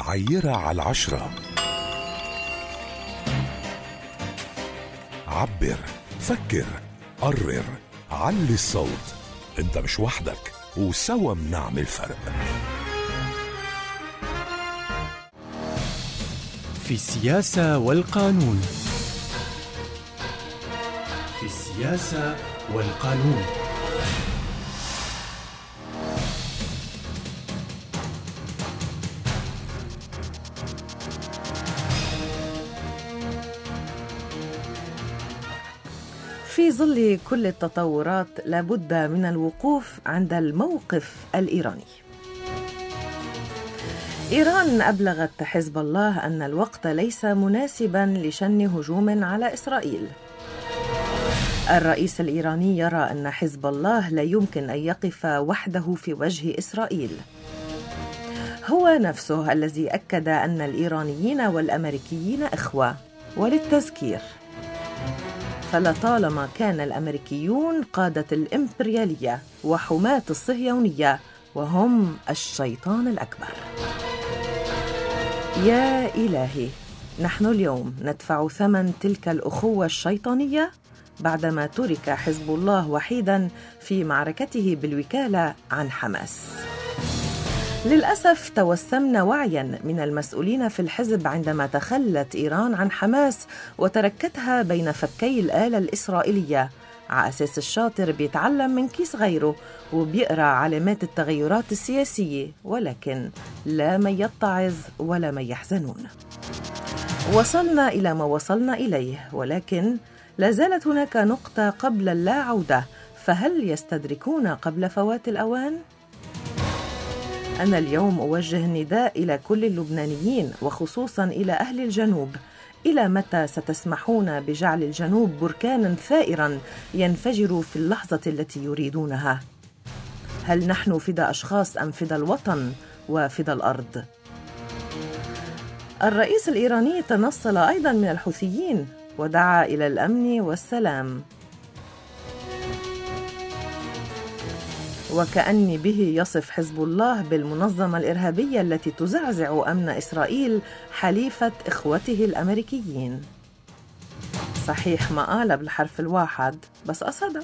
عيرة على 10. عبر، فكر، قرر، علي الصوت. انت مش وحدك، وسوا بنعمل فرق. في السياسة والقانون. في السياسة والقانون. في ظل كل التطورات لابد من الوقوف عند الموقف الإيراني. إيران أبلغت حزب الله أن الوقت ليس مناسباً لشن هجوم على إسرائيل. الرئيس الإيراني يرى أن حزب الله لا يمكن أن يقف وحده في وجه إسرائيل. هو نفسه الذي أكد أن الإيرانيين والأمريكيين إخوة. وللتذكير، فلطالما كان الأمريكيون قادة الإمبريالية وحماة الصهيونية، وهم الشيطان الأكبر. يا إلهي، نحن اليوم ندفع ثمن تلك الأخوة الشيطانية بعدما ترك حزب الله وحيداً في معركته بالوكالة عن حماس. للأسف توسمنا وعياً من المسؤولين في الحزب عندما تخلت إيران عن حماس وتركتها بين فكي الآلة الإسرائيلية، على أساس الشاطر بيتعلم من كيس غيره وبيقرأ علامات التغيرات السياسية، ولكن لا من يتعظ ولا من يحزنون. وصلنا إلى ما وصلنا إليه، ولكن لا زالت هناك نقطة قبل اللا عودة، فهل يستدركون قبل فوات الأوان؟ أنا اليوم أوجه نداء إلى كل اللبنانيين وخصوصاً إلى أهل الجنوب. إلى متى ستسمحون بجعل الجنوب بركاناً ثائراً ينفجر في اللحظة التي يريدونها؟ هل نحن فدى أشخاص أم فدى الوطن وفدى الأرض؟ الرئيس الإيراني تنصل أيضاً من الحوثيين ودعا إلى الأمن والسلام، وكأني به يصف حزب الله بالمنظمة الإرهابية التي تزعزع أمن إسرائيل حليفة إخوته الأمريكيين. صحيح ما قال بالحرف الواحد، بس قصد.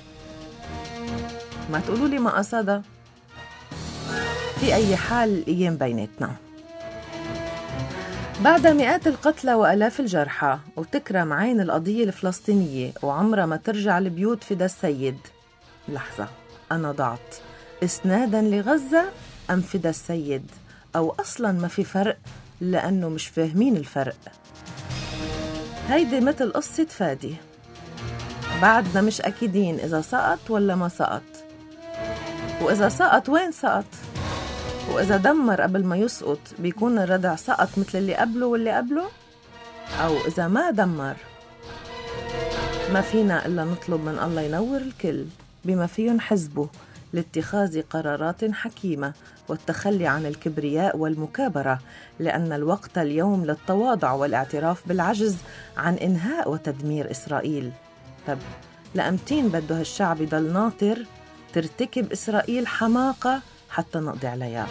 ما تقولوا لي ما قصد. في أي حال الأيام بيناتنا. بعد مئات القتلى وآلاف الجرحى، وتكرم عين القضية الفلسطينية وعمرها ما ترجع البيوت فدا السيد. لحظة، أنا ضعت. إسنادا لغزة أم فدا السيد؟ أو أصلا ما في فرق لأنه مش فاهمين الفرق. هيدي مثل قصة فادي، بعدنا مش أكيدين إذا سقط ولا ما سقط، وإذا سقط وين سقط، وإذا دمر قبل ما يسقط بيكون الردع سقط مثل اللي قبله واللي قبله، أو إذا ما دمر. ما فينا إلا نطلب من الله ينور الكل بما فيهم حزبه لاتخاذ قرارات حكيمة والتخلي عن الكبرياء والمكابرة، لأن الوقت اليوم للتواضع والاعتراف بالعجز عن إنهاء وتدمير إسرائيل. طب لأمتين بده هالشعب يضل ناطر ترتكب إسرائيل حماقة حتى نقضي عليها؟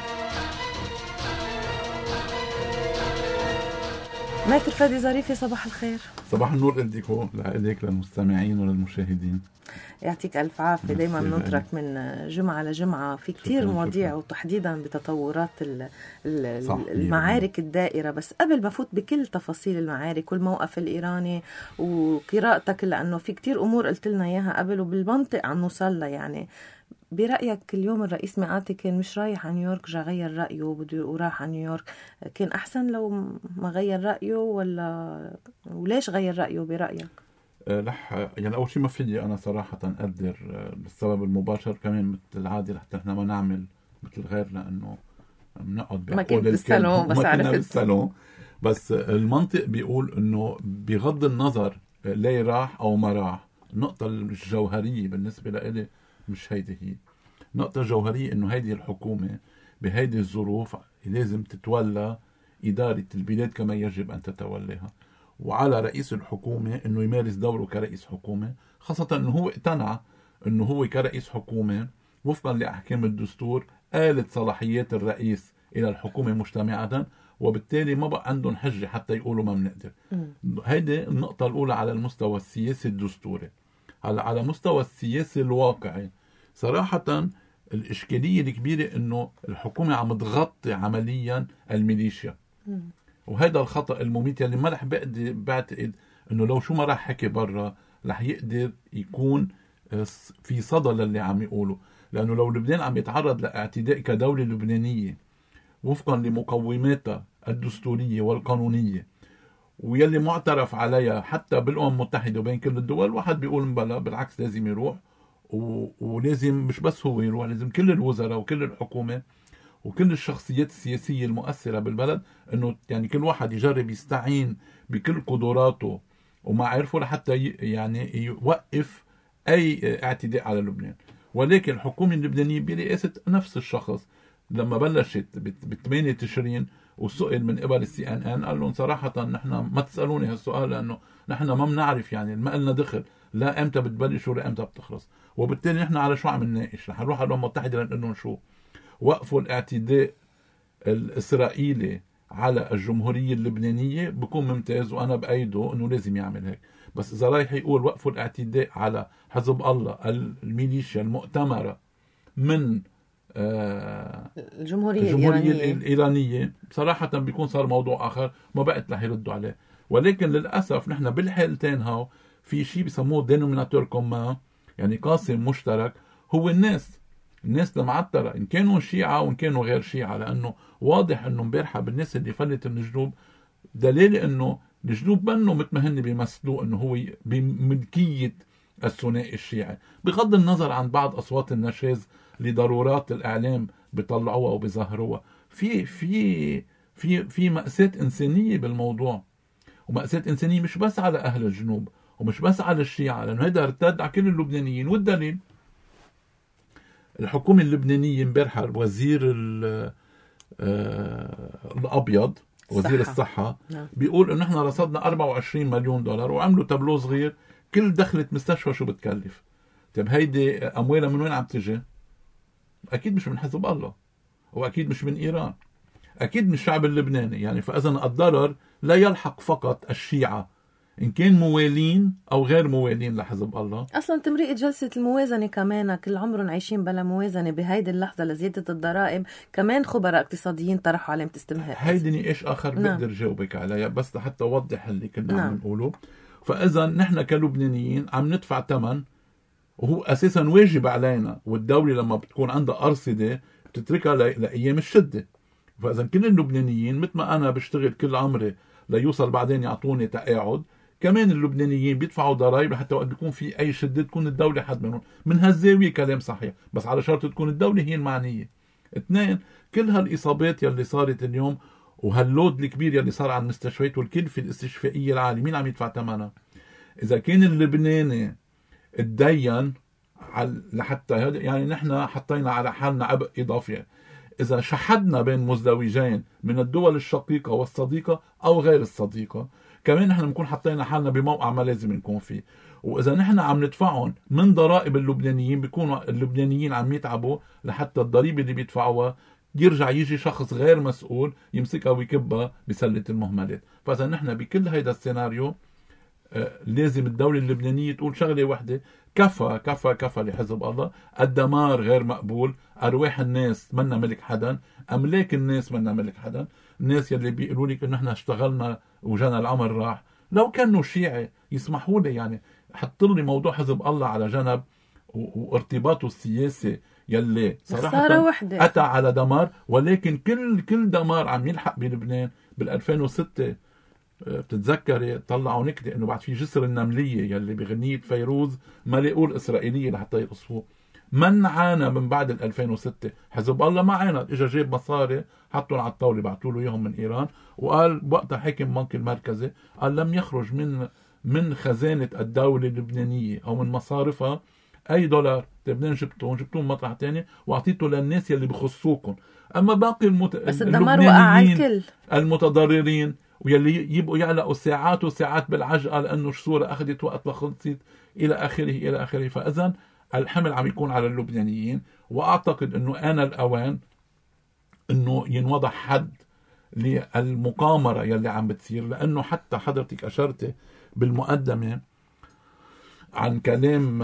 ماتر فادي ظريفي، صباح الخير. صباح النور لك للمستمعين وللمشاهدين. يعطيك ألف عافية. دايما ننطرك من جمعة لجمعة في كتير مواضيع، وتحديدا بتطورات المعارك الدائرة. بس قبل ما فوت بكل تفاصيل المعارك والموقف الإيراني وقراءتك، لأنه في كتير أمور قلت لنا إياها قبل وبالمنطق عم نوصل لها، يعني برأيك اليوم الرئيس مئاتي كان مش رايح على نيويورك، جا غير رأيه وراح على نيويورك، كان أحسن لو ما غير رأيه وليش غير رأيه برأيك؟ يعني أول شيء ما فيدي أنا صراحة أقدر السبب المباشر، كمان مثل العادة لحتى إحنا ما نعمل مثل غيرنا إنه بنقعد ما كنت بالسالون بس عرفت. بس المنطق بيقول إنه بغض النظر ليه راح أو ما راح، النقطة الجوهرية بالنسبة لإلي مش هيدي هي. النقطة الجوهرية إنه هيدي الحكومة بهيدي الظروف لازم تتولى إدارة البلاد كما يجب أن تتولاها، وعلى رئيس الحكومة إنه يمارس دوره كرئيس حكومة، خاصة إنه هو اقتنع إنه هو كرئيس حكومة وفقا لأحكام الدستور آلت صلاحيات الرئيس إلى الحكومة مجتمعة، وبالتالي ما بقى عندهم حجة حتى يقولوا ما بنقدر. هيدي النقطة الأولى على المستوى السياسي الدستوري. هلا على مستوى السياسي الواقعي صراحة الإشكالية الكبيرة إنه الحكومة عم تغطي عمليا الميليشيا، وهذا الخطأ المميت اللي ما رح بعتقد إنه لو شو ما رح حكي برا رح يقدر يكون في صدى للي عم يقوله. لأنه لو لبنان عم يتعرض لاعتداء كدولة لبنانية وفقا لمقوماتها الدستورية والقانونية ويلي معترف عليها حتى بالأمم المتحدة وبين كل الدول، واحد بيقول مبلا بالعكس لازم يروح، ولازم مش بس هو يروح، لازم كل الوزراء وكل الحكومة وكل الشخصيات السياسية المؤثرة بالبلد انه يعني كل واحد يجرب يستعين بكل قدراته ومعارفه لحتى يعني يوقف اي اعتداء على لبنان. ولكن الحكومة اللبنانية برئاسة نفس الشخص لما بلشت ب 8 تشرين وسئل من قبل CNN قال لهم صراحة نحن ما تسألوني هالسؤال لأنه نحن ما بنعرف، يعني ما لنا دخل لا امتى بتبلش ولا امتى بتخلص، وبالتالي نحن على شو عم نناقش؟ رح نروح على الأمم المتحدة لنقول لهم شو؟ وقفوا الاعتداء الإسرائيلي على الجمهورية اللبنانية بكون ممتاز وأنا بأيده أنه لازم يعمل هيك. بس إذا رايح يقول وقفوا الاعتداء على حزب الله الميليشيا المؤتمرة من الجمهورية الإيرانية صراحة بيكون صار موضوع آخر ما بقت رح يردوا عليه. ولكن للأسف نحن بالحالتين هاو في شيء بيسموه denominator commun، يعني قاسم مشترك هو الناس المعترة إن كانوا شيعة وإن كانوا غير شيعة، لأنه واضح أنه مبارحة بالناس اللي فلت من الجنوب دليل أنه الجنوب منه متمهن بيمثلوه أنه هو بملكية الثنائي الشيعي، بغض النظر عن بعض أصوات النشاز لضرورات الإعلام بيطلعوها وبيظهروها. في مأساة إنسانية بالموضوع، ومأساة إنسانية مش بس على أهل الجنوب ومش بس على الشيعة، لأنه هذا ارتد على كل اللبنانيين. والدليل الحكومة اللبنانية امبارحة وزير الأبيض وزير الصحة بيقول إنه إحنا رصدنا 24 مليون دولار وعملوا تابلو صغير كل دخلة مستشفى شو بتكلف. طيب هيدي أموالها من وين عم تجي؟ أكيد مش من حزب الله، وأكيد مش من إيران، أكيد من الشعب اللبناني. يعني فإذا الضرر لا يلحق فقط الشيعة إن كان موالين أو غير موالين لحزب الله. أصلا تمريق جلسة الموازنة كمان كل عمرهم عايشين بلا موازنة بهيدي اللحظة لزيادة الضرائب، كمان خبراء اقتصاديين طرحوا علامة استفهام. هيدي نقاش آخر بقدر جاوبك عليها بس لحتى أوضح اللي كنا عم نقوله. فإذا نحن كلبنانيين عم ندفع ثمن وهو أساسا واجب علينا، والدولة لما بتكون عندها أرصدة بتتركها لأيام الشدة. فإذا كل اللبنانيين مثل ما أنا بشتغل كل عمري ليوصل بعدين يعطوني تقاعد، كمان اللبنانيين بيدفعوا ضرائب حتى وقت بيكون في أي شدة تكون الدولة حد منهم. من هالزاوية كلام صحيح، بس على شرط تكون الدولة هي المعنية. اثنين، كل هالإصابات يلي صارت اليوم وهاللود الكبير يلي صار على المستشفيات والكلفة الاستشفائية العالية مين عم يدفع ثمنها؟ إذا كان اللبناني اتدين لحتى يعني نحن حطينا على حالنا عبء إضافي. إذا شحدنا بين مزدوجين من الدول الشقيقة والصديقة أو غير الصديقة كمان نحن بنكون حطينا حالنا بموقع ما لازم نكون فيه. وإذا نحن عم ندفعهم من ضرائب اللبنانيين بيكونوا اللبنانيين عم يتعبوا لحتى الضريبة اللي بيدفعوها يرجع يجي شخص غير مسؤول يمسكها ويكبها بسلة المهملات. فإذا نحن بكل هيدا السيناريو لازم الدولة اللبنانية تقول شغلة واحدة: كفى كفى كفى لحزب الله. الدمار غير مقبول، أرواح الناس منا ملك حدا، أملاك الناس منا ملك حدا. الناس يلي بيقولوا لك إنه إحنا اشتغلنا وجانا العمر راح، لو كانوا شيعي يسمحوا لي يعني حط لي موضوع حزب الله على جنب وارتباطه السياسي يلي صراحة أتى على دمار. ولكن كل دمار عم يلحق بلبنان. بال2006 بتتذكري طلعوا نكتة انه بعد في جسر النملية يلي بغنية فيروز ما لقوا الإسرائيلية لحتى يقصفوه. من عانى من بعد 2006؟ حزب الله ما عانى، اجا جاب مصاري حطوا على الطاولة بعتوا له اياهم من ايران، وقال وقتها حاكم البنك المركزي قال لم يخرج من خزانة الدولة اللبنانية او من مصارفها اي دولار. لبنان جبتوهم مطرح تاني واعطيته للناس يلي بخصوكم. اما باقي بس الدمار وقع على الكل، المتضررين ويلي يبقوا يعلقوا ساعات وساعات بالعجقة لأنه الصورة أخذت وقت لخلصت إلى آخره. فإذن الحمل عم يكون على اللبنانيين. وأعتقد أنه آن الأوان انه ينوضع حد للمقامرة يلي عم بتصير، لانه حتى حضرتك اشرت بالمقدمة عن كلام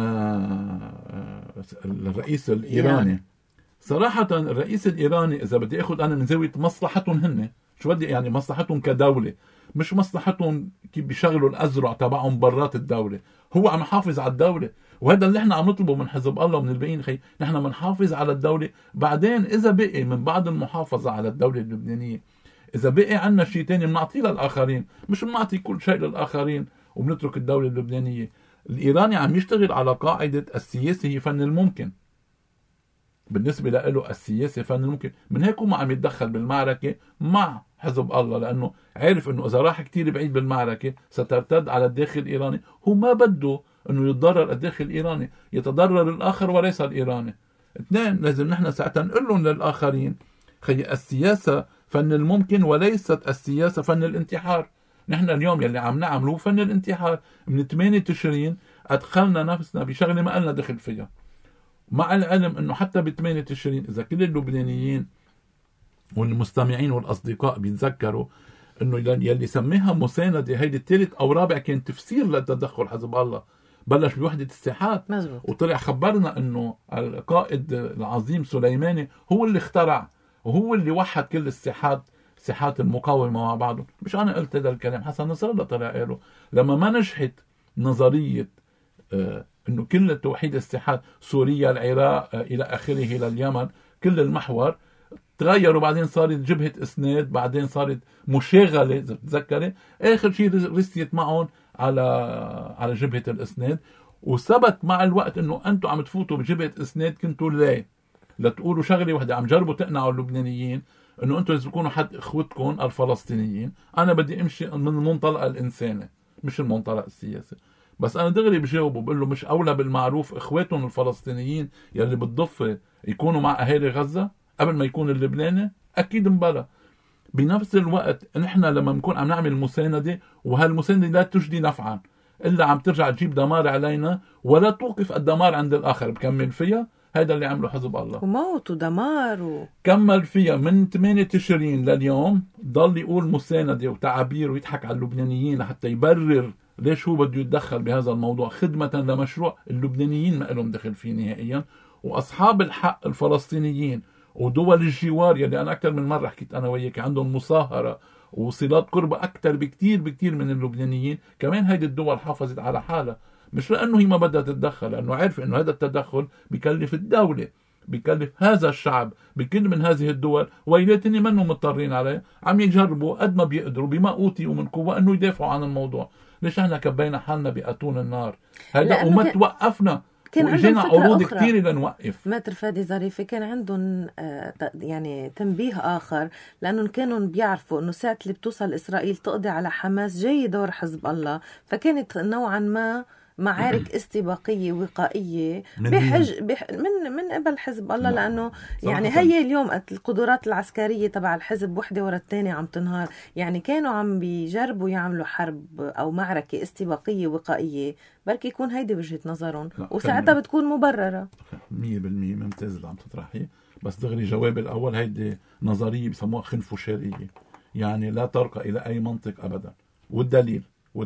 الرئيس الإيراني. صراحة الرئيس الإيراني إذا بدي أخذ أنا من زاوية مصلحتهم هن، شو بدي يعني مصلحتهم كدولة، مش مصلحتهم كيف بيشغلوا الأزرع تبعهم برات الدولة. هو عم يحافظ على الدولة، وهذا اللي احنا عم نطلبه من حزب الله ومن الباقيين. خي نحن بنحافظ على الدولة، بعدين إذا بقي من بعد المحافظة على الدولة اللبنانية إذا بقي عنا شيء تاني بنعطيه للآخرين، مش بنعطي كل شيء للآخرين وبنترك الدولة اللبنانية. الإيراني عم يشتغل على قاعدة السياسة هي فن الممكن. بالنسبة له السياسة فن الممكن، من هيك هو عم يتدخل بالمعركة مع حزب الله، لأنه عارف أنه إذا راح كتير بعيد بالمعركة سترتد على الداخل الإيراني. هو ما بده أنه يتضرر الداخل الإيراني، يتضرر الآخر وليس الإيراني. اثنين، لازم نحن ساعتها نقول لهم للآخرين خي السياسة فن الممكن وليست السياسة فن الانتحار. نحن اليوم يلي عم نعمله فن الانتحار. من 8 تشرين أدخلنا نفسنا بشغلة ما قلنا دخل فيها، مع العلم أنه حتى ب 8 تشرين إذا كل اللبنانيين والمستمعين والأصدقاء بيتذكروا أنه يلي سميها مساندة هيدي الثالث أو رابع كان تفسير للتدخل حزب الله. بلش بوحدة الساحات مزبوط. وطلع خبرنا أنه القائد العظيم سليماني هو اللي اخترع وهو اللي وحد كل ساحات المقاومة مع بعضهم. مش أنا قلت هذا الكلام، حسن نصر الله طلع قاله لما ما نجحت نظرية أنه كل توحيد الساحات، سوريا، العراق، إلى آخره، لليمن، كل المحور تغيروا. بعدين صارت جبهة إسناد، بعدين صارت مشاغلة إذا بتذكري، آخر شيء رسيت معهم على جبهة الإسناد. وثبت مع الوقت أنه أنتم عم تفوتوا بجبهة إسناد كنتوا لا تقولوا شغلة واحدة، عم جربوا تقنعوا اللبنانيين أنه أنتم لازم تكونوا حد إخوتكم الفلسطينيين. أنا بدي أمشي من المنطلق الإنساني مش المنطلق السياسي. بس أنا دغري بجاوبه بقول له مش أولى بالمعروف إخواتهم الفلسطينيين يلي بالضفة يكونوا مع أهالي غزة قبل ما يكون اللبناني؟ أكيد مبلا. بنفس الوقت نحن لما نكون عم نعمل مساندة وهالمساندة لا تجدي نفعا إلا عم ترجع تجيب دمار علينا ولا توقف الدمار عند الآخر، بكمل فيها. هذا اللي عمله حزب الله، وموت ودمار كمل فيها من 8 تشرين لليوم. ضل يقول مساندة وتعابير ويضحك على اللبنانيين لحتى يبرر ليش هو بده يتدخل بهذا الموضوع خدمة لمشروع اللبنانيين ما لهم دخل فيه نهائيا. وأصحاب الحق الفلسطينيين ودول الجوار يلي أنا أكثر من مرة حكيت أنا وياك عندهم مصاهرة وصلات قربة أكثر بكتير من اللبنانيين. كمان هيدي الدول حافظت على حالها، مش لأنه هي ما بدها تتدخل، لأنه عارف أنه هذا التدخل بيكلف الدولة، بيكلف هذا الشعب بكل من هذه الدول، ويلاتني منهم مضطرين عليه. عم يجربوا قد ما بيقدروا بما أوتيوا من قوة أنه يدافعوا عن الموضوع. ليش احنا كبينا حالنا بأتون النار هذا وما توقفنا؟ كان وإجينا عروض كتير لنوقف. ماتر فادي ظريفة كان عندهم يعني تنبيه آخر، لأنهم كانوا بيعرفوا أنه ساعة اللي بتوصل إسرائيل تقضي على حماس جاي دور حزب الله، فكانت نوعا ما معارك استباقية وقائية من قبل حزب الله. لأنه يعني هي اليوم القدرات العسكرية تبع الحزب وحدة ورا الثانية عم تنهار. يعني كانوا عم بيجربوا يعملوا حرب أو معركة استباقية وقائية، بركي يكون هيدي وجهة نظرهم وساعتها بتكون مبررة 100%. ممتاز اللي عم تطرحيه، بس دغري جواب الأول هيدي نظرية بسموها خنفشارية، يعني لا ترقى إلى أي منطق أبدا. والدليل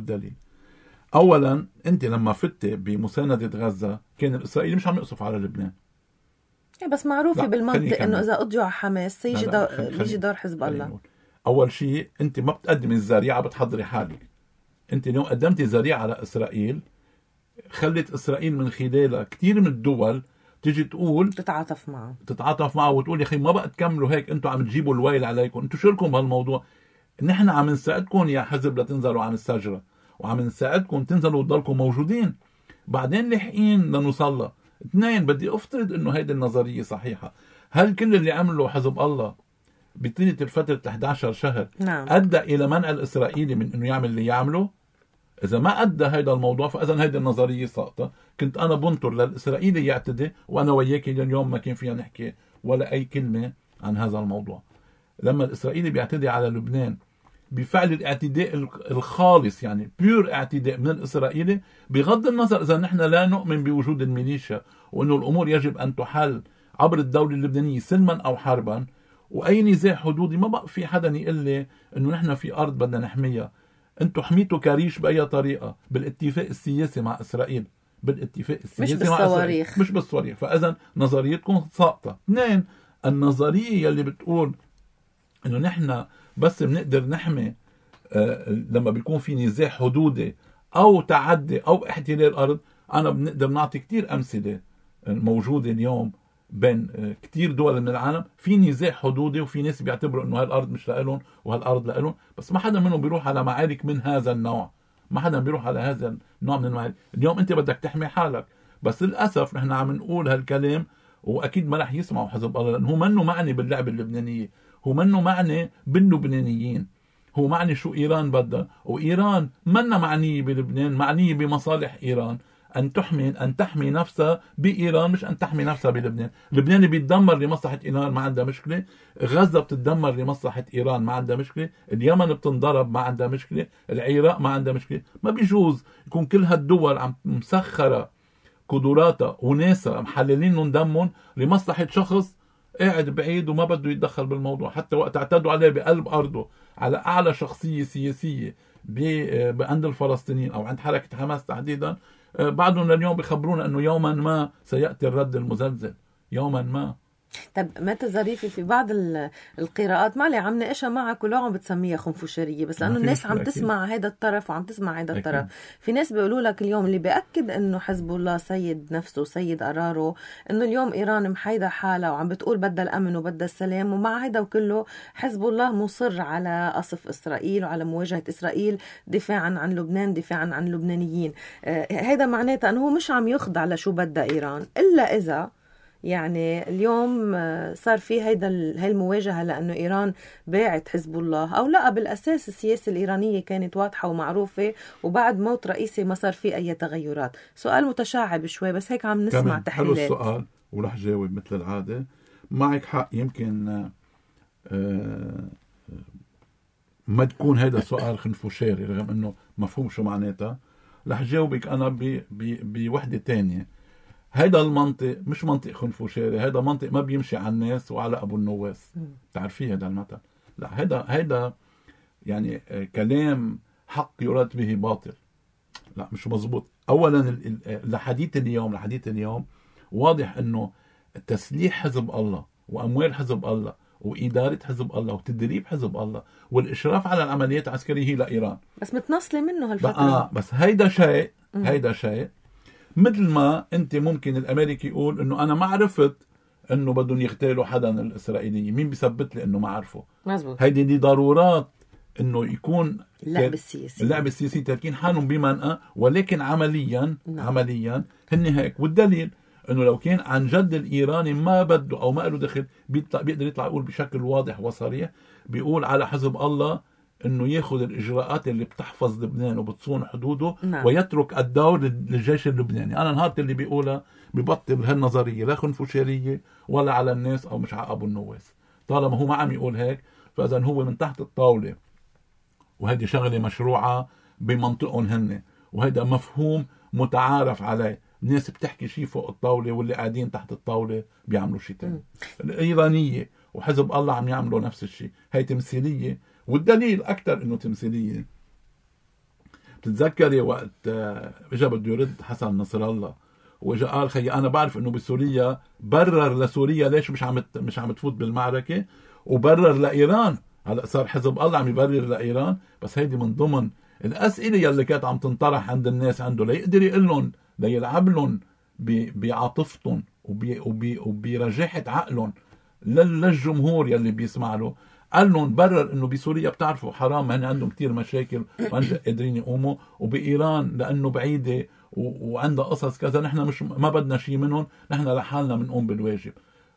أولا أنت لما فت بمساندة غزة كان الإسرائيلي مش عم يقصف على لبنان، بس معروفة بالمنطق أنه إذا قضيوا على حماس يجي دور حزب الله. أول شيء أنت ما بتقدم الذريعة، بتحضري حالك. أنت اليوم قدمتي ذريعة على إسرائيل، خلت إسرائيل من خلالها كتير من الدول تيجي تقول تتعاطف معه وتقول يا أخي ما بقى تكملوا هيك، أنتوا عم تجيبوا الويل عليكم، أنتوا شو لكم بهالموضوع؟ نحن عم نساعدكم يا حزب لتنزلوا عن السجرة، وعم نساعدكم تنزلوا وتضلكم موجودين، بعدين لحقين لنوصل. اثنين، بدي افترض انه هيدي النظرية صحيحة. هل كل اللي عمله حزب الله بطيلة الفترة 11 شهر ادى الى منع الاسرائيلي من انه يعمل اللي يعمله؟ اذا ما ادى هيدا الموضوع فاذا هيدي النظرية ساقطة. كنت انا بنطر للاسرائيلي يعتدي، وانا وياك اليوم ما كان فيها نحكي ولا اي كلمة عن هذا الموضوع. لما الاسرائيلي بيعتدي على لبنان بفعل الاعتداء الخالص، يعني بيور اعتداء من الإسرائيلي، بغض النظر إذا نحن لا نؤمن بوجود الميليشيا وأنه الأمور يجب أن تحل عبر الدولة اللبنانية سلما أو حربا، واي نزاع حدودي ما بقى في حدا يقول لي انه نحن في ارض بدنا نحميها. انتم حميتوا كريش باي طريقه؟ بالاتفاق السياسي مع اسرائيل، بالاتفاق السياسي مش مع اسرائيل، بالصواريخ. مش بالصواريخ. فاذا نظريتكم ساقطه. اثنين، النظريه اللي بتقول انه نحن بس بنقدر نحمي لما بيكون في نزاع حدودي او تعدي او احتلال ارض. انا بنقدر نعطي كتير امثله موجوده اليوم بين كتير دول من العالم في نزاع حدودي، وفي ناس بيعتبروا انه هالارض مش لهم وهالارض لهم، بس ما حدا منهم بيروح على معارك من هذا النوع. ما حدا بيروح على هذا النوع من المعارك. اليوم انت بدك تحمي حالك، بس للاسف نحن عم نقول هالكلام واكيد ما رح يسمعوا حزب الله، لانه هو منه معني باللعبه اللبنانيه، هو منه معني باللبنانيين، هو معني شو ايران بدها. وايران منا معنيه بلبنان، معنيه بمصالح ايران، ان تحمي نفسها بايران، مش ان تحمي نفسها بلبنان. لبنان بيتدمر لمصلحه ايران، ما عندها مشكله. غزه بتتدمر لمصلحه ايران، ما عندها مشكله. اليمن بتنضرب، ما عندها مشكله. العراق ما عندها مشكله. ما بيجوز يكون كل هالدول عم مسخره قدراتها وناسها محللين دمهم لمصلحه شخص قاعد بعيد وما بده يتدخل بالموضوع. حتى وقت اعتدوا عليه بقلب ارضه على اعلى شخصيه سياسيه عند الفلسطينيين او عند حركه حماس تحديدا، بعضهم لليوم بيخبرونا انه يوما ما سياتي الرد المزلزل، يوما ما. طب متى ظريفي في بعض القراءات ما لي عم ناقشها معك ولو عم بتسميها خنفشاريه، بس لانه الناس عم تسمع هذا الطرف وعم تسمع هذا الطرف. في ناس بيقولوا لك اليوم اللي بيأكد انه حزب الله سيد نفسه سيد قراره، انه اليوم ايران محايده حالها وعم بتقول بدها الامن وبدها السلام، ومع هذا وكله حزب الله مصر على قصف اسرائيل وعلى مواجهه اسرائيل دفاعا عن لبنان، دفاعا عن اللبنانيين. هذا معناته انه هو مش عم يخضع لشو بدها ايران، الا اذا يعني اليوم صار في هاي المواجهة لأنه إيران باعت حزب الله، أو لا بالأساس السياسة الإيرانية كانت واضحة ومعروفة وبعد موت رئيسي ما صار في أي تغيرات. سؤال متشعب شوي بس هيك عم نسمع تحليلات. حلو السؤال ورح جاوب مثل العادة. معك حق، يمكن ما تكون هذا السؤال خنفشاري رغم أنه مفهوم شو معناتها. رح جاوبك أنا بوحدة تانية. هيدا المنطق مش منطق خنفشاري، هيدا منطق ما بيمشي على الناس وعلى ابو النواس. بتعرفيه هذا المثل؟ لا، هيدا يعني كلام حق يراد به باطل. لا مش مزبوط. اولا لحديث اليوم واضح انه تسليح حزب الله واموال حزب الله واداره حزب الله وتدريب حزب الله والاشراف على العمليات العسكريه هي لايران، بس متنصله منه هالفتره. بس هيدا شيء مثل ما انت ممكن الامريكي يقول انه انا ما عرفت انه بدهم يغتالوا حدا من الاسرائيليين، مين بيثبت لي انه ما عرفه؟ مزبوط. هيدي دي ضرورات انه يكون اللعب السياسي تاركين حالهم بمنأى، ولكن عمليا هن هيك. والدليل انه لو كان عن جد الايراني ما بده او ما له دخل بيقدر يطلع يقول بشكل واضح وصريح، بيقول على حزب الله انه ياخذ الاجراءات اللي بتحفظ لبنان وبتصون حدوده. ويترك الدور للجيش اللبناني. انا نهارت اللي بيقولها ببطل هالنظريه لا خنفشاريه ولا على الناس او مش على ابو النواس. طالما هو ما عم يقول هيك فاذا هو من تحت الطاوله، وهذه شغله مشروعه بمنطقهم هن، وهذا مفهوم متعارف عليه. الناس بتحكي شيء فوق الطاوله واللي قاعدين تحت الطاوله بيعملوا شيء ثاني. الايرانيه وحزب الله عم يعملوا نفس الشيء. هي تمثيليه، والدليل أكثر إنه تمثيلية. بتتذكري وقت إجا بده يرد حسن نصر الله وإجا قال خي أنا بعرف إنه بسوريا برر لسوريا ليش مش عم تفوت بالمعركة، وبرر لإيران. هلا صار حزب الله عم يبرر لإيران. بس هيدي من ضمن الأسئلة يلي كانت عم تنطرح عند الناس عنده ليقدر يقول لهم، ليلعب لهم بعاطفتهم وبرجاحة عقلهم للجمهور يلي بيسمع له. قال لهم برر انه بسوريا بتعرفوا حرام، هن عندهم كتير مشاكل وما قادرين يقوموا، وبايران لانه بعيده وعندها قصص كذا نحن مش ما بدنا شيء منهم، نحن لحالنا بنقوم بالواجب.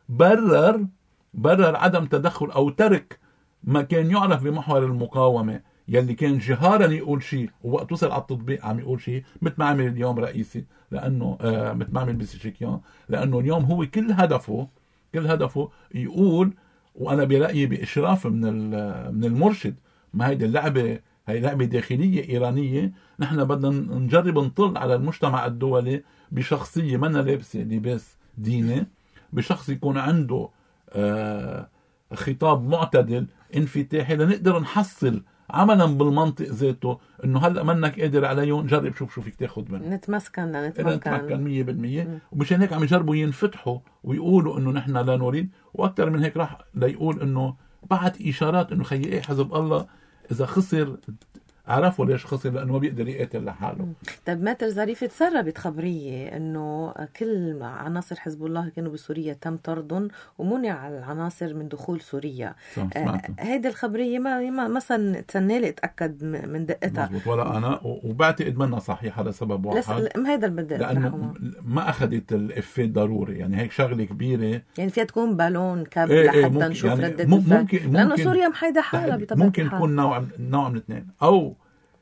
برر عدم تدخل او ترك ما كان يعرف بمحور المقاومه يلي كان جهارا يقول شيء ووقت وصل على التطبيق عم يقول شيء، مثل ما عمل اليوم رئيسي، لانه مثل ما عمل بيسيشكيان، لانه اليوم هو كل هدفه يقول. وانا برأيي باشراف من المرشد، ما هيدي اللعبه هي لعبه داخليه ايرانيه. نحن بدنا نجرب نطل على المجتمع الدولي بشخصيه منا لابسه لباس ديني، بشخص يكون عنده خطاب معتدل انفتاحي لنقدر نحصل عملا بالمنطق ذاته انه هلا منك قادر عليهم، جرب شوف شو فيك تاخذ منه. نتمكن 100%. ومشان هيك عم يجربوا ينفتحوا ويقولوا انه نحن لا نريد، واكثر من هيك راح ليقول انه بعت اشارات انه خيي حزب الله اذا خسر عرفوا ليش خسر، لانه ما بيقدر يقاتل لحاله. طيب ماتر ظريف تسربت خبريه انه كل عناصر حزب الله كانوا بسوريا تم طردهم ومنع العناصر من دخول سوريا. هيدي الخبريه ما مثلا تسنالي اتاكد من دقتها. مزبوط، ولا انا وبعتقد منها صحيحه لسبب واحد، هيدا اللي بدي لانه ما اخذت الافيه ضروري، يعني هيك شغله كبيره يعني فيها تكون بالون كب لحتى نشوف يعني ردة الفعل، لانه سوريا محايده حالها بطبيعه ممكن تكون نوع من اثنين، او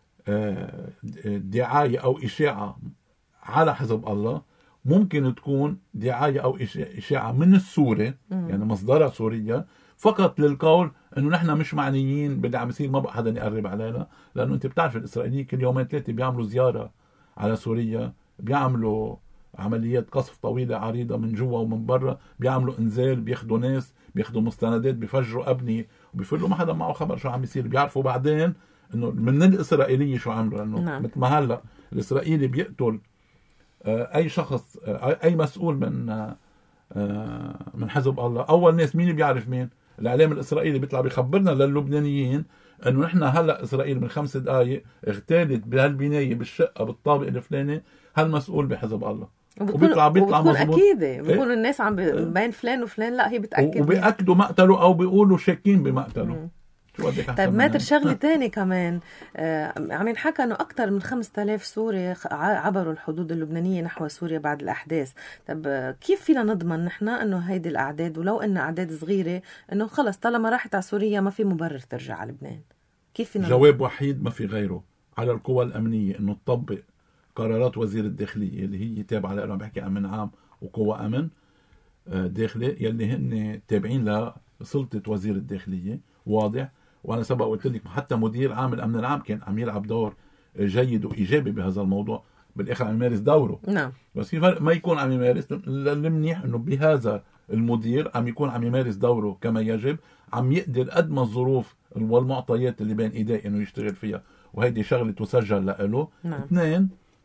دعاية أو إشاعة على حزب الله، ممكن تكون دعاية أو إشاعة من السوري يعني مصدرها سوريا فقط للقول إنه نحن مش معنيين باللي عم يصير، ما بقى حدا يقرب علينا، لأنه أنت بتعرف الإسرائيليين كل يومين ثلاثة بيعملوا زيارة على سوريا، بيعملوا عمليات قصف طويلة عريضة من جوا ومن برا، بيعملوا انزال، بياخدوا ناس، بياخدوا مستندات، بيفجروا أبنية وبيفروا ما حدا معه خبر شو عم يصير. بيعرفوا بعدين انه من الاسرائيليه شو عملوا، لانه مثل ما هلا الاسرائيلي بيقتل اي شخص اي مسؤول من حزب الله، اول ناس مين بيعرف مين؟ الاعلام الاسرائيلي بيطلع بيخبرنا للبنانيين انه نحن هلا اسرائيل من 5 دقائق اغتالت بهالبنايه بالشقه بالطابق الفلاني هالمسؤول بحزب الله، وبيطلع مظبوط اكيد بيكونوا الناس عم بين فلان وفلان، لا هي بتاكد وبياكدوا مقتله او بيقولوا شاكين بمقتله. طيب ماتر شغلة تاني كمان، عم ينحكى انه اكثر من 5000 سوري عبروا الحدود اللبنانية نحو سوريا بعد الاحداث. طب كيف فينا نضمن نحن انه هيدي الاعداد، ولو ان اعداد صغيرة، انه خلص طالما راحت على سوريا ما في مبرر ترجع على لبنان؟ كيف فينا جواب وحيد ما في غيره، على القوى الامنية انه تطبق قرارات وزير الداخلية اللي هي تابعة له، بحكي امن عام وقوى امن داخلي يلي هن تابعين لسلطة وزير الداخلية، واضح. وانا سبق قلت لك حتى مدير عام الامن العام كان عم يلعب دور جيد وايجابي بهذا الموضوع، بالاخر عم يمارس دوره. نعم. بس في فرق ما يكون عم يمارس، المنيح انه بهذا المدير عم يكون عم يمارس دوره كما يجب، عم يقدر قد ما الظروف والمعطيات اللي بين ايديه انه يشتغل فيها، وهيدي شغله تسجل له. نعم. 2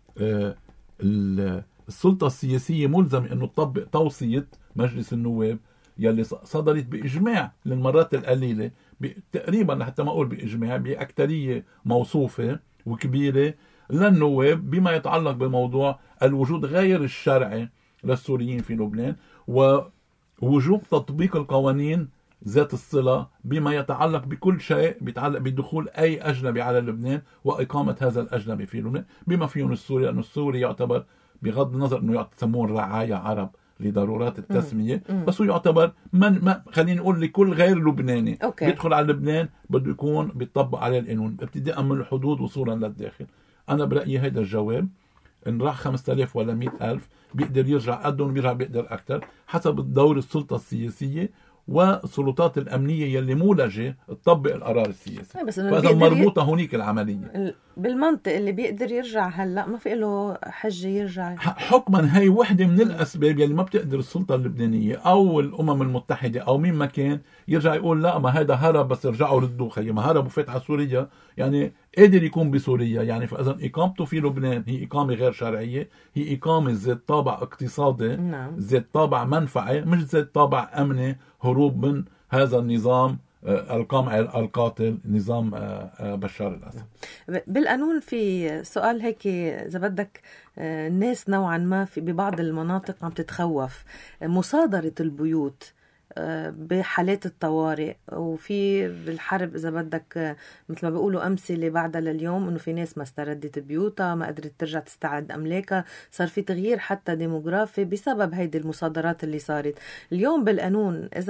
السلطه السياسيه ملزمه انه تطبق توصيه مجلس النواب يلي صدرت باجماع للمرات القليله تقريبا، لحتى ما اقول باجماع، باكثريه موصوفه وكبيره للنواب بما يتعلق بموضوع الوجود غير الشرعي للسوريين في لبنان، ووجوب تطبيق القوانين ذات الصله بما يتعلق بكل شيء بيتعلق بدخول اي اجنبي على لبنان واقامه هذا الاجنبي في لبنان، بما فيهم السوري، لانه السوري يعتبر بغض النظر انه يسمون رعايا عرب لضرورات التسمية، بس هو يعتبر ما خلينا نقول لكل غير لبناني بيدخل على لبنان بده يكون بيطبق عليه القانون ابتداء من الحدود وصولا للداخل. أنا برأيي هذا الجواب، إن راح 5000 ولا 100,000 بيقدر يرجع قدهم، بيقدر أكثر حسب الدور السلطة السياسية والسلطات الأمنية يلي مولجة تطبق القرار السياسي. فإذا مربوطة هونيك العملية بالمنطق اللي بيقدر يرجع هلا ما في له حجة يرجع، حكما هي وحدة من الأسباب يلي ما بتقدر السلطة اللبنانية أو الأمم المتحدة أو مين ما كان يرجع يقول لا ما هذا هرب بس رجعوا ردوا خيي، ما هرب وفات على سوريا، يعني قادر يكون بسوريا يعني. فإذا إقامته في لبنان هي إقامة غير شرعية، هي إقامة ذات طابع اقتصادي، ذات طابع منفعي، مش ذات طابع أمني هروب من هذا النظام القمع القاتل، نظام بشار الأسد. بالقانون في سؤال هيك إذا بدك، الناس نوعا ما في ببعض المناطق عم تتخوف مصادرة البيوت بحالات الطوارئ، وفي بالحرب إذا بدك مثل ما بيقولوا أمثلة بعدها لليوم إنه في ناس ما استردت بيوتها، ما قدرت ترجع تستعد أملاكها، صار في تغيير حتى ديموغرافي بسبب هيدي المصادرات اللي صارت. اليوم بالقانون إذا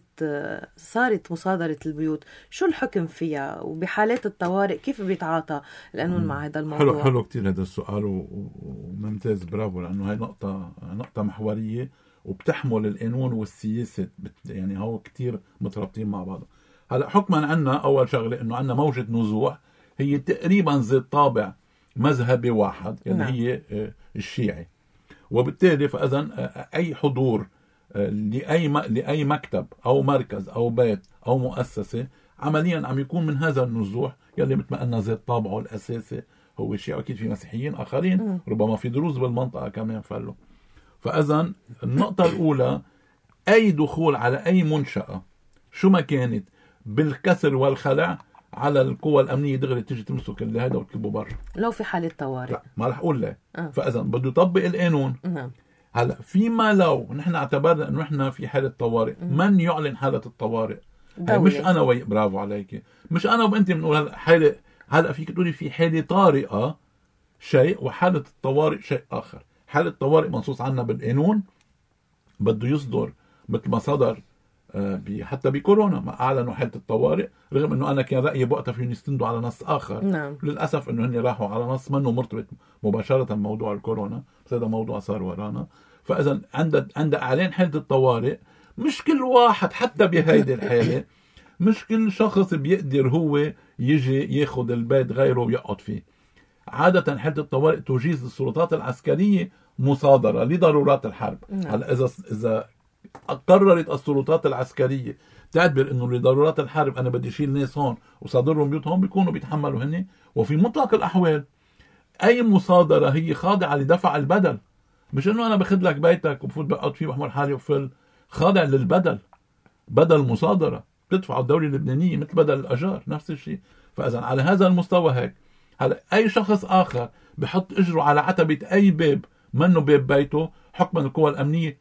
صارت مصادرة البيوت شو الحكم فيها، وبحالات الطوارئ كيف بيتعاطى القانون مع هذا الموضوع؟ حلو كتير هذا السؤال وممتاز، برافو، لأنه هاي نقطة محورية وبتحمل القانون والسياسة، يعني هو كتير مترابطين مع بعض. هلا حكما عنا أول شغلة إنه عنا موجة نزوح هي تقريبا ذات طابع مذهبي واحد، يعني هي الشيعي، وبالتالي فإذا أي حضور لأي مكتب أو مركز أو بيت أو مؤسسة عمليا عم يكون من هذا النزوح يلي مثل ما قلنا زاد طابعه الأساسي هو شيء. أكيد في مسيحيين آخرين ربما في دروز بالمنطقة كمان فلوا. فإذا النقطة الأولى أي دخول على أي منشأة شو ما كانت بالكسر والخلع على القوى الأمنية دغري تيجي تمسك اللي هذا وتكبه برا لو في حالة طوارئ. لا ما رح أقول لا. فإذا بده يطبق القانون. هلا فيما لو نحن اعتبرنا انه نحن في حالة طوارئ من يعلن حالة الطوارئ؟ مش انا برافو عليك، مش انا وانت بنقول حالة. هلا فيك تقولي في حالة طارئة شيء وحالة الطوارئ شيء اخر. حالة الطوارئ منصوص عنها بالقانون بده يصدر مثل ما صدر حتى بكورونا ما اعلنوا حالة الطوارئ، رغم انه انا كان رايي بوقتها فيهم يستندوا على نص اخر. نعم. للاسف انه هن راحوا على نص منه مرتبط مباشرة موضوع الكورونا، بس هذا موضوع صار ورانا. فاذا عند اعلان حالة الطوارئ مش كل واحد حتى بهيدي الحالة مش كل شخص بيقدر هو يجي ياخد البيت غيره ويقعد فيه. عادة حالة الطوارئ تجيز السلطات العسكرية مصادرة لضرورات الحرب. هلا إذا قررت السلطات العسكرية تعتبر إنه لضرورات الحرب أنا بدي أشيل ناس هون وصادرهم بيوتهم بيكونوا بيتحملوا هني. وفي مطلق الأحوال أي مصادرة هي خاضعة لدفع البدل، مش إنه أنا بخد لك بيتك وبفوت بقعد فيه بحمل حالي وفل. خاضع للبدل، بدل مصادرة تدفع الدولة اللبنانية مثل بدل الأجار نفس الشيء. فإذا على هذا المستوى هيك هلا أي شخص آخر بحط إجره على عتبة أي باب منه باب بيته حكما القوى الأمنية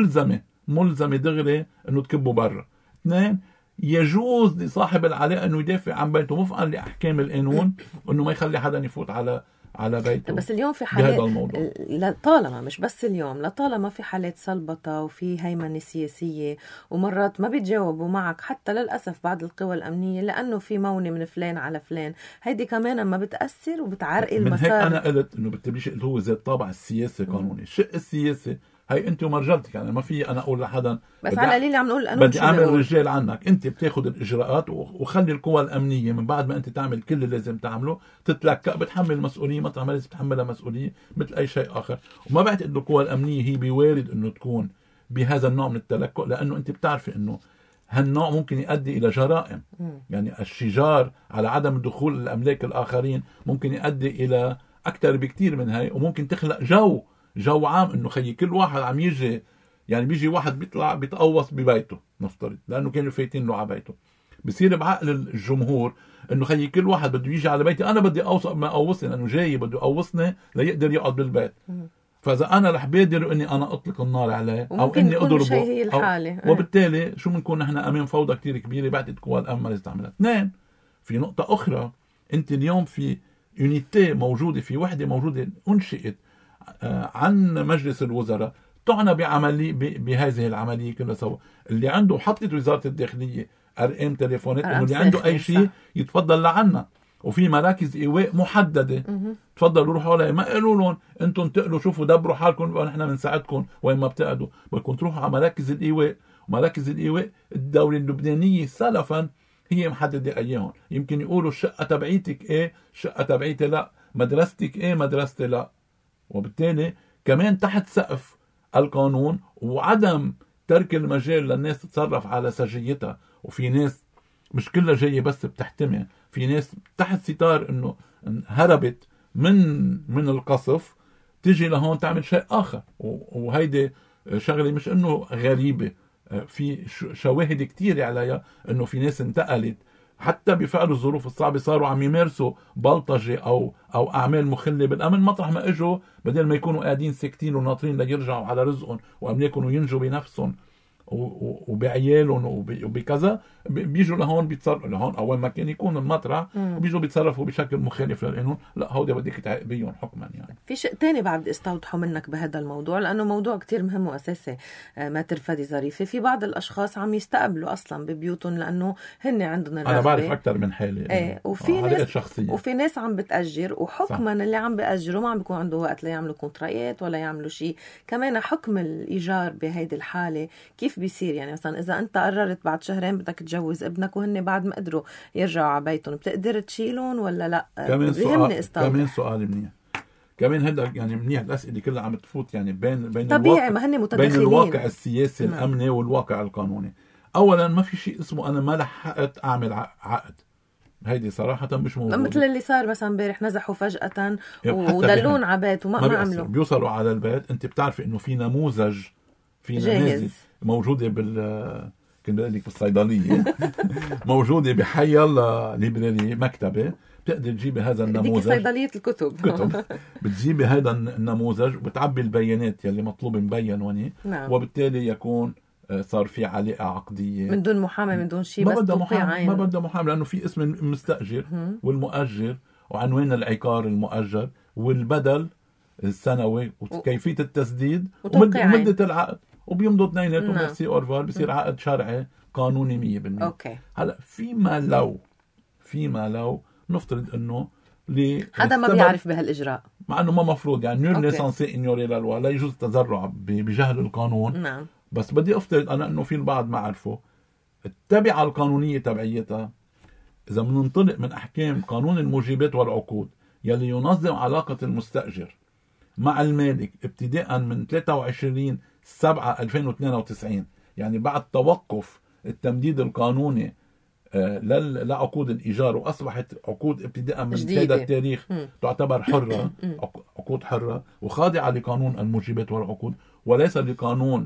ملزمة دغري إنه تكبه برا. اثنين، يجوز لصاحب العلاقة إنه يدافع عن بيته وفقا لأحكام القانون إنه ما يخلي حدا يفوت على بيته. بس اليوم في حالات طالما مش بس اليوم لطالما في حالات سلبطة وفي هيمنة سياسية ومرات ما بيتجاوبوا معك حتى للأسف بعض القوى الأمنية لأنه في مونة من فلان على فلان. هيدي كمان ما بتأثر وبتعرقل المسار. من هيك أنا قلت إنه بتبليش هو زي الطابع السياسي قانوني. الشق السياسي هي انت ومرجلتك، يعني ما في انا اقول لحدا بس على قليل عم نقول القانون بدي اعمل رجال عنك. انت بتاخذ الاجراءات وخلي القوى الامنيه من بعد ما انت تعمل كل اللي لازم تعمله تتلكأ بتحمل المسؤوليه مطرح ما لازم تتحملها مسؤوليه مثل اي شيء اخر. وما بعتقد انه القوى الامنيه هي بوارد انه تكون بهذا النوع من التلكؤ، لانه انت بتعرفي انه هالنوع ممكن يؤدي الى جرائم. يعني الشجار على عدم دخول الاملاك الاخرين ممكن يؤدي الى اكثر بكثير من هاي، وممكن تخلق جو عام انه خيي كل واحد عم يجي، يعني بيجي واحد بيطلع بيتقوص ببيته نفترض لانه كانوا فايتين له على بيته، بصير بعقل الجمهور انه خيي كل واحد بده يجي على بيتي انا بدي اوصل ما اوصني لانه جاي بده يقوصني ليقدر يقعد بالبيت. فاذا انا رح بادر اني انا اطلق النار عليه او اني اضربه وبالتالي شو بنكون نحن امام فوضى كتير كبيره بعد قوى الامن ما لازم تعملها. اثنين، في نقطه اخرى، انت اليوم في يونيتي موجوده، في وحده موجوده انشئت عن مجلس الوزراء تعنى بهذه العملية كلها سوا. اللي عنده حطت وزارة الداخلية أرقام تليفونات إنه اللي عنده أي شيء يتفضل لعنا، وفي مراكز إيواء محددة تفضلوا روحوا عليها. ما قالوا لهم أنتم انتقلوا شوفوا دبروا حالكم ونحن بنساعدكم وين ما بتقعدوا، بدكم تروحوا على مراكز الإيواء. ومراكز الإيواء الدولة اللبنانية سلفا هي محددة أيام. يمكن يقولوا الشقة تبعيتك إيه الشقة تبعيتي لا، مدرستك إيه مدرستي لا. وبالتالي كمان تحت سقف القانون وعدم ترك المجال للناس تتصرف على سجيتها. وفي ناس مش كلها جاية بس بتحتمي، في ناس تحت ستار انه هربت من القصف تيجي لهون تعمل شيء اخر. وهيدي شغلة مش انه غريبة، في شواهد كتير عليها انه في ناس انتقلت حتى بفعل الظروف الصعبة صاروا عم يمارسوا بلطجة أو أعمال مخلة بالأمن مطرح ما إجوا، بدل ما يكونوا قاعدين ساكتين وناطرين ليرجعوا على رزقهم وأملاكهم وينجوا بنفسهم وبعيالهم وبكذا، بيجوا لهون بيتصرفوا لهون أول ما كان يكون المطرح وبيجوا بيتصرفوا بشكل مخالف للقانون. لا هودي بدك تعاقبيهم حكما. يعني في شيء تاني بعد استوضحه منك بهذا الموضوع لأنه موضوع كتير مهم وأساسي ماتر فادي ظريفة. في بعض الأشخاص عم يستقبلوا أصلا ببيوتهم لأنه هن عندهم الرغبة. أنا بعرف أكتر من حالي. وفي ناس عم بتأجر وحكما اللي عم بأجروا ما عم بيكون عنده وقت ليعملوا كونترايات ولا يعملوا شيء. كمان حكم الإيجار بهيدي الحالة كيف بيصير؟ يعني مثلا إذا أنت قررت بعد شهرين بدك تجوز ابنك وهن بعد ما قدروا يرجعوا على بيتهم بتقدر تشيلهم ولا لا؟ كمان سؤال منيح. كمان هذا يعني منيح الاسئله كلها عم تفوت يعني بين طبيعي، ما هن متداخلين بين الواقع السياسي الامني والواقع القانوني. اولا ما في شيء اسمه انا ما لحقت اعمل عقد، هيدي صراحه مش موجوده. مثل اللي صار مثلا امبارح، نزحوا فجاه ودلون على بيت وما عملوا، بيوصلوا على البيت. انت بتعرفي انه في نموذج، في نماذج موجوده كنت بقول لك بالصيدليه موجوده بحي الله ليبراري مكتبه، بتقدر تجيبي هذا النموذج، صيدليه الكتب بتجيبي هذا النموذج وبتعبي البيانات يلي مطلوب مبين وني. نعم. وبالتالي يكون صار في علاقه عقديه من دون محامي من دون شيء، بس توقيع عين. ما بدها محامي، لانه في اسم المستاجر والمؤجر وعنوان العقار المؤجر والبدل السنوي وكيفيه التسديد ومده العقد، وبيمضوا اثنيناتهم ميرسي اورفار، بصير عقد شرعي قانوني 100%. اوكي. هلا فيما لو نفترض انه حدا ما بيعرف بهالاجراء، مع انه ما مفروض يعني نور ليسانسي انيوري لا لوا، لا يجوز التذرع بجهل القانون. نعم. بس بدي افترض انا انه في البعض ما عرفه التبعه القانونيه تبعيتها. اذا بننطلق من احكام قانون الموجبات والعقود يلي ينظم علاقه المستاجر مع المالك ابتداء من 23/7/2092، يعني بعد توقف التمديد القانوني لعقود الإيجار، وأصبحت عقود ابتداء من هذا التاريخ تعتبر حرة، عقود حرة وخاضعة لقانون الموجبات والعقود وليس لقانون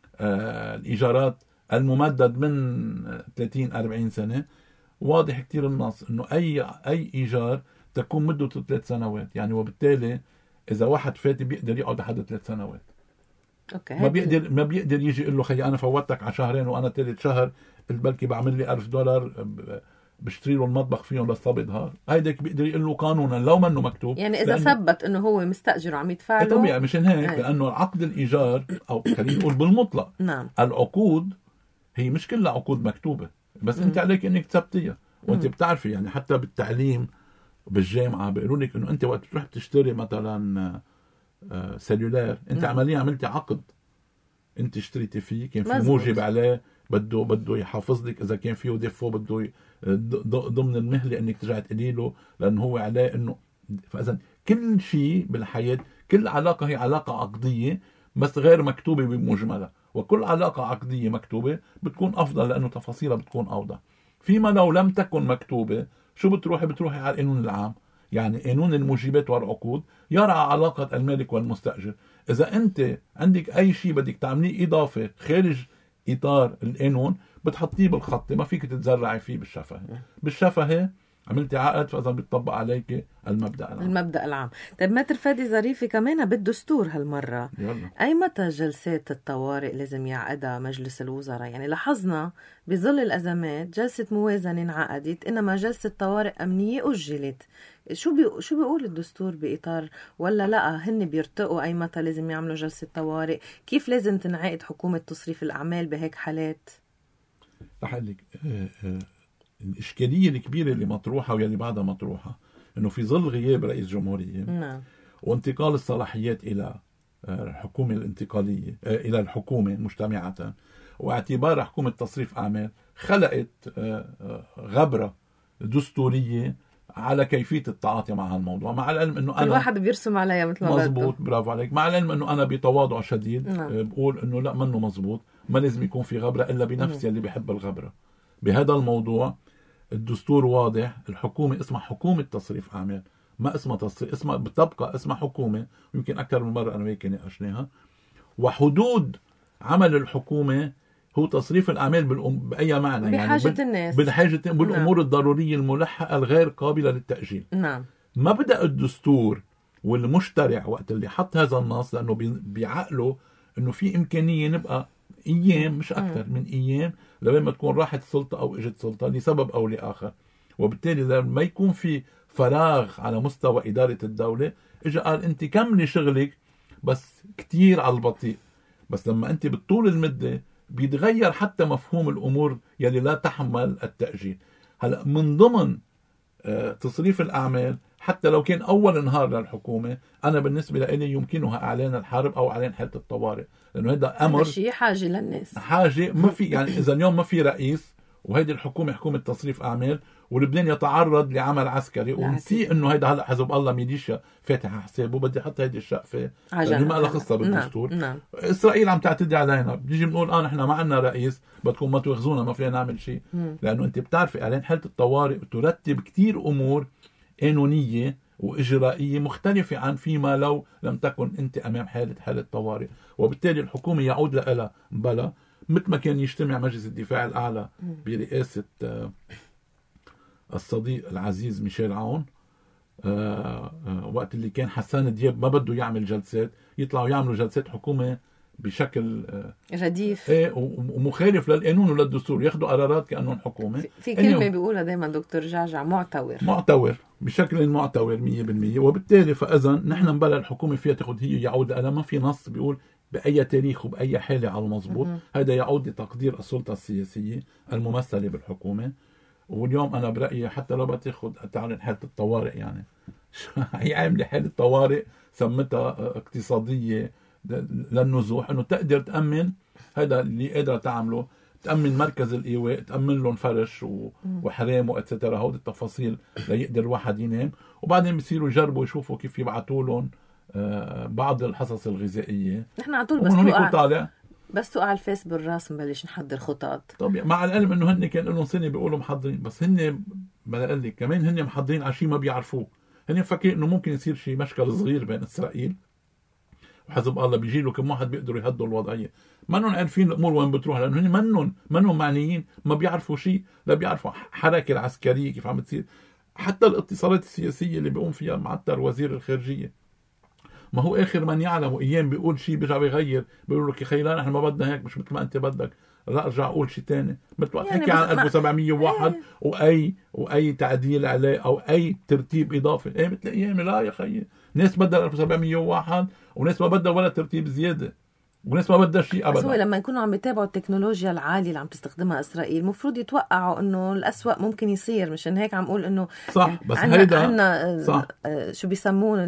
الإيجارات الممدد من 30-40 سنة. واضح كتير النص إنه أي إيجار تكون مدته 3 سنوات، يعني وبالتالي إذا واحد فاتي بيقدر يقعد لحد 3 سنوات. أوكي. ما بيقدر يجي يقول له خي أنا فوتك على شهرين وأنا ثالث شهر بلكي بعمل لي $1000 بشتري له المطبخ فيهم للصبدها. هيداك بيقدر يقول له قانونا لو منه مكتوب، يعني إذا ثبت إنه هو مستأجر وعم يدفع له طبيعي. مشان هيك لأنه عقد الإيجار أو خلينا نقول بالمطلق نعم. العقود هي مش كلها عقود مكتوبة، بس أنت عليك إنك تثبتيها. وأنت بتعرفي يعني حتى بالتعليم بالجامعة بيقولوا لك إنه أنت وقت تروح تشتري مثلا سيلولار أنت عمليا عملتي عقد، أنت اشتريتي فيه كان في موجب عليه، بده يحافظ لك اذا كان فيه ديفو، بده ضمن المهله انك ترجع تقولي له لانه هو عليه انه. فاذا كل شيء بالحياه، كل علاقه هي علاقه عقديه بس غير مكتوبه بمجملها، وكل علاقه عقديه مكتوبه بتكون افضل لانه تفاصيلها بتكون اوضح. فيما لو لم تكن مكتوبه شو بتروحي على القانون العام، يعني قانون الموجبات والعقود يرعى علاقه المالك والمستاجر. اذا انت عندك اي شيء بدك تعمليه اضافه خارج إطار القانون بتحطيه بالخط، ما فيك تتزرعي فيه بالشفهة عملتي عقد، فإذا بيطبق عليك المبدأ العام. طيب ما ترفادي ظريفة كمان بالدستور هالمرة، يلا. أي متى جلسات الطوارئ لازم يعقدها مجلس الوزراء؟ يعني لاحظنا بظل الأزمات جلسة موازنة انعقدت، إنما جلسة طوارئ أمنية أجلت. شو بيقول الدستور بإطار، ولا لا هن بيرتقوا أي متى لازم يعملوا جلسة طوارئ؟ كيف لازم تنعقد حكومة تصريف الأعمال بهيك حالات؟ رح أقول لك الإشكالية الكبيرة اللي مطروحة واللي بعدها مطروحة إنه في ظل غياب رئيس جمهورية نعم. وانتقال الصلاحيات إلى الحكومة الانتقالية إلى الحكومة مجتمعة، واعتبار حكومة تصريف أعمال خلقت غبرة دستورية على كيفية التعاطي مع هالموضوع، مع العلم انه انا كل واحد بيرسم عليها مثل ما بده. مزبوط، برافو عليك. مع العلم انه انا بتواضع شديد بقول انه لا، منه مزبوط، ما لازم يكون في غبرة الا بنفس اللي بيحب الغبرة. بهذا الموضوع الدستور واضح، الحكومة اسمها حكومة تصريف اعمال، ما اسمها تصريف، اسمها بتبقى اسمها حكومة، ويمكن اكثر من مرة انا وياك ناقشناها. وحدود عمل الحكومة هو تصريف الأعمال بأي معنى، بحاجة يعني الناس، بالحاجة بالأمور الضرورية الملحقة الغير قابلة للتأجيل. نعم. مبدأ الدستور والمشترع وقت اللي حط هذا النص لأنه بيعقله أنه في إمكانية نبقى أيام مش أكثر من أيام لما ما تكون راحت السلطة أو إجت سلطة لسبب أو لآخر، وبالتالي لما يكون في فراغ على مستوى إدارة الدولة إجا قال أنت كملي شغلك بس كتير على البطيء. بس لما أنت بالطول المدة بيتغير حتى مفهوم الأمور يلي لا تحمل التأجيل. هلأ من ضمن تصريف الأعمال حتى لو كان أول نهار للحكومة، أنا بالنسبة لي يمكنها إعلان الحرب أو إعلان حالة الطوارئ، لأنه هذا أمر شيء حاجة للناس، حاجة ما في. يعني إذا اليوم ما في رئيس وهيدي الحكومة حكومة تصريف أعمال ولبنان يتعرض لعمل عسكري، ونسي انه هيدا هلا حزب الله ميليشيا فاتح حسابه بدي احط هيدي الشقفه اللي ما لها قصه بالدستور. نعم. اسرائيل عم تعتدي علينا، بنيجي بنقول نحن ما عندنا رئيس، بدكم ما تواخذونا ما فينا نعمل شيء. لانه انت بتعرفي اعلان حاله الطوارئ ترتب كتير امور قانونيه واجرائيه مختلفه عن فيما لو لم تكن انت امام حاله طوارئ، وبالتالي الحكومه يعود لها بلا مثل ما كان يجتمع مجلس الدفاع الاعلى برئاسه الصديق العزيز ميشيل عون وقت اللي كان حسان دياب ما بده يعمل جلسات، يطلعوا يعملوا جلسات حكومة بشكل رديف ومخالف للقانون وللدستور، ياخذوا قرارات كأنهم حكومة. في كلمة بيقولها دايما دكتور جعجع، معتور بشكل معتور 100%. وبالتالي فإذا نحن نبلا الحكومة فيها تاخذ هي يعود لها، ما في نص بيقول بأي تاريخ وبأي حالة على المضبوط. هذا يعود لتقدير السلطة السياسية الممثلة بالحكومة. واليوم أنا برأيي حتى لو بتاخذ تعلن حالة الطوارئ، يعني هي عاملة حالة طوارئ سمتها اقتصادية للنزوح، إنه تقدر تأمن هذا اللي قادرة تعمله، تأمن مركز الإيواء، تأمن لهم فرش وحرام واتسترا، هودي التفاصيل ليقدر الواحد ينام. وبعدين بيصيروا يجربوا يشوفوا كيف يبعتوا لهم بعض الحصص الغذائية. نحن على طول بس توقع الفيس بالراس نبلش نحضر خطط. طبعا مع العلم انه هن كان لهم سنه بيقولوا محضرين، بس هن بقول لك كمان هن محضرين على شيء ما بيعرفوه. هن مفكرين انه ممكن يصير شيء مشكل صغير بين اسرائيل وحزب الله، بيجي له كم واحد بيقدروا يهدوا الوضعيه. ما انهم عارفين الامور وين بتروح، لانه هن منهم معنيين، ما بيعرفوا شيء، لا بيعرفوا حركه العسكريه كيف عم بتصير، حتى الاتصالات السياسيه اللي بيقوم فيها معتر وزير الخارجيه. ما هو اخر من يعلم، وايام بيقول شيء بيرجع بيغير، بيقول لك يا خي لا نحن ما بدنا هيك، مش مثل ما انت بدك، لا ارجع اقول شيء ثاني. مثل وقت حكي عن 1701 واي تعديل عليه او اي ترتيب اضافي، مثل ايام لا يا خي، ناس بدها 1701 وناس ما بدها ولا ترتيب زياده، وناس ما بدها شيء ابدا. بس هو لما يكونوا عم يتابعوا التكنولوجيا العاليه اللي عم تستخدمها اسرائيل، المفروض يتوقعوا انه الأسوأ ممكن يصير. مشان هيك عم اقول انه صح. بس هيدا عنا شو بيسمون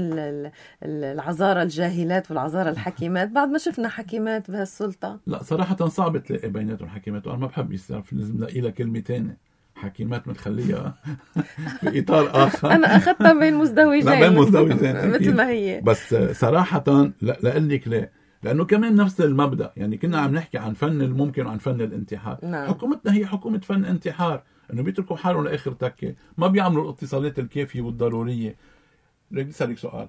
العذارى الجاهلات والعذارى الحكيمات، بعد ما شفنا حكيمات بهالسلطه. لا صراحه صعب تلاقي بيناتهم حكيمات، وانا ما بحب يصير لازم نلاقي لها كلمه ثانيه، حكيمات متخليها في اطار اخر. انا اخذتها بين مزدوجين مثل ما هي. بس صراحه لا لك لا، لأنه كمان نفس المبدأ، يعني كنا عم نحكي عن فن الممكن وعن فن الانتحار. نعم. حكومتنا هي حكومة فن انتحار، إنه بيتركوا حالهم لآخر تكة، ما بيعملوا الاتصالات الكافية والضرورية. بدي أسألك سؤال،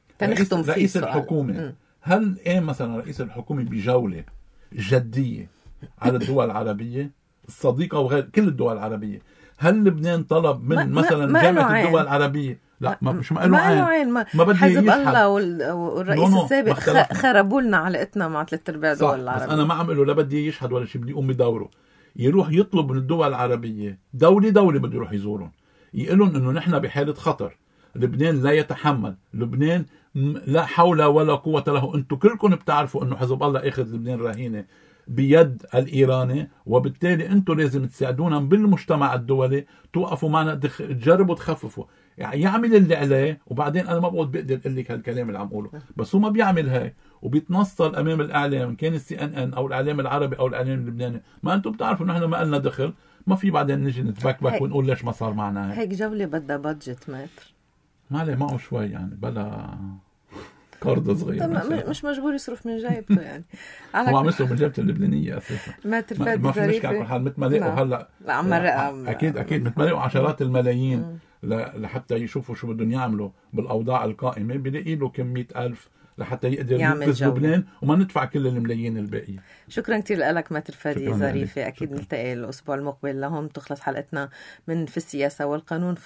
رئيس الحكومة هل مثلا رئيس الحكومة بجولة جدية على الدول العربية الصديقة وغير كل الدول العربية، هل لبنان طلب من مثلا جامعة الدول العربية؟ لا مش ما له عين، ما بدي حزب الله والرئيس السابق خربوا لنا علاقتنا مع 3/4 الدول العربية. بس انا ما عم اقول له لا بدي يشهد ولا شيء، بدي يقوم بدوره، يروح يطلب من الدول العربية دولة بده يروح يزورهم، يقولون انه نحن بحالة خطر، لبنان لا يتحمل، لبنان لا حول ولا قوة له، انتم كلكم بتعرفوا انه حزب الله اخذ لبنان رهينة بيد الإيراني، وبالتالي أنتم لازم تساعدونا بالمجتمع الدولي، توقفوا معنا، تجربوا تخففوا، يعني يعمل اللي عليه. وبعدين أنا ما بقدر أقول لك هالكلام اللي عم أقوله، بس هو ما بيعمل هاي وبيتنصل أمام الإعلام، كان CNN أو الإعلام العربي أو الإعلام اللبناني. ما أنتم بتعرفوا نحن ما لنا دخل، ما في بعدين نجي نتبكبك ونقول ليش ما صار معنا هيك جولة بدها بادجت متر، ما عليه معه شوي يعني بلا قرض صغير، مش مجبور يصرف من جايبته يعني. هو عم يصرف من جايبته اللبنانية أساسا، ما في مشكلة على كل حال. مثل ما لقوا هلا أكيد مثل ما لقوا عشرات الملايين لحتى يشوفوا شو بدهم يعملوا بالأوضاع القائمة، بيلاقي له كم 100,000 لحتى يقدر ينقذ لبنان وما ندفع كل الملايين الباقية. شكرا كتير لك متر فادي ظريفة. أكيد نلتقي الأسبوع المقبل. لهم تخلص حلقتنا من في السياسة والقانون.